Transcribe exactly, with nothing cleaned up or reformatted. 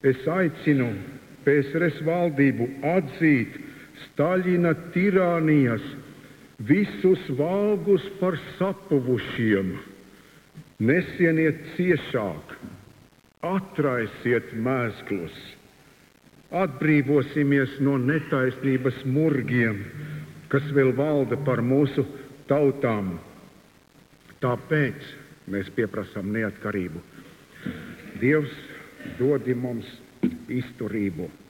Es aicinu P S R S valdību atzīt Staļina tirānijas visus valgus par sapuvušiem. Nesieniet ciešāk, atraisiet mēslus, atbrīvosimies no netaisnības murgiem, kas vēl valda par mūsu tautām. Tāpēc mēs pieprasām neatkarību. Dievs dod mums izturību.